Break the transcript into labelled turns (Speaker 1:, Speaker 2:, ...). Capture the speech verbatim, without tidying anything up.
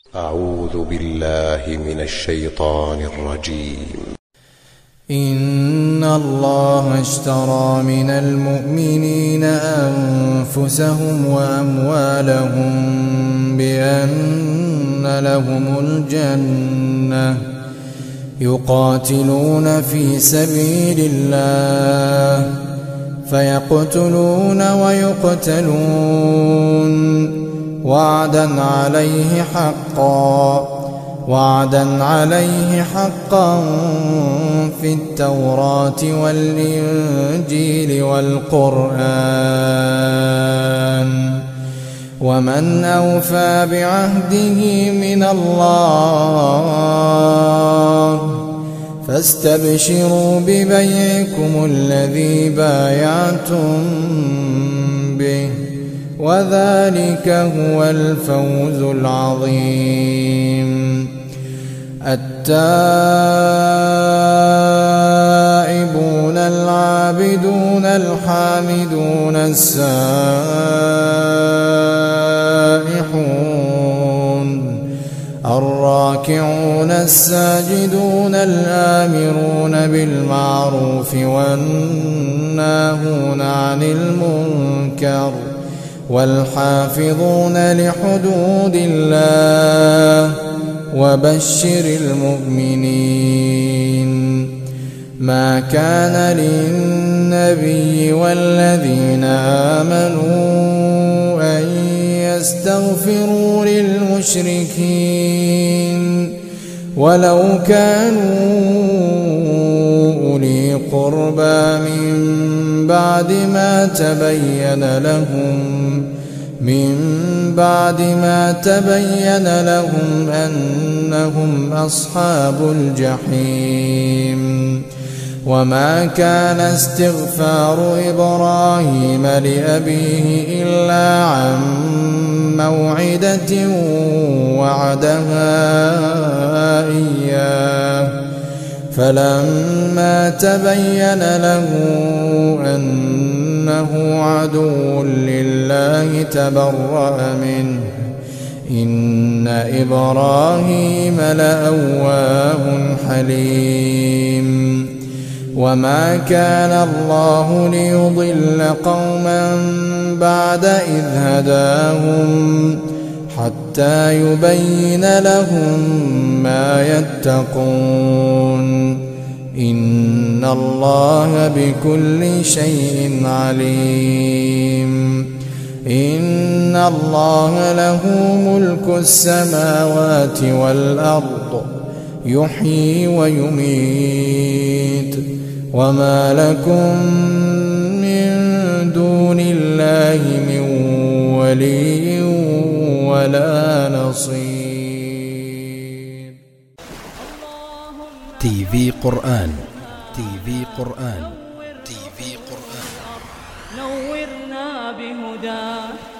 Speaker 1: أعوذ بالله من الشيطان الرجيم.
Speaker 2: إن الله اشترى من المؤمنين أنفسهم وأموالهم بأن لهم الجنة يقاتلون في سبيل الله فيقتلون ويقتلون وعدا عليه حقا وعدا عليه حقا في التوراة والإنجيل والقرآن ومن أوفى بعهده من الله فاستبشروا ببيعكم الذي بايعتم به وذلك هو الفوز العظيم. التائبون العابدون الحامدون السائحون الراكعون الساجدون الآمرون بالمعروف والناهون عن المنكر والحافظون لحدود الله وبشر المؤمنين. ما كان للنبي والذين آمنوا أن يستغفروا للمشركين ولو كانوا أولي قربى من بعد ما تبين لهم من بعد ما تبين لهم أنهم أصحاب الجحيم. وما كان استغفار إبراهيم لأبيه إلا عن موعدة وعدها إياه فلما تبين له أنه عدو لله تبرأ منه إن إبراهيم لأواه حليم. وما كان الله ليضل قوما بعد إذ هداهم حتى يبين لهم ما يتقون إن الله بكل شيء عليم. إن الله له ملك السماوات والأرض يحيي ويميت وما لكم من دون الله من ولي ولا نصير.
Speaker 3: تي في قرآن تي في قرآن تي في قرآن
Speaker 4: نورنا بهداه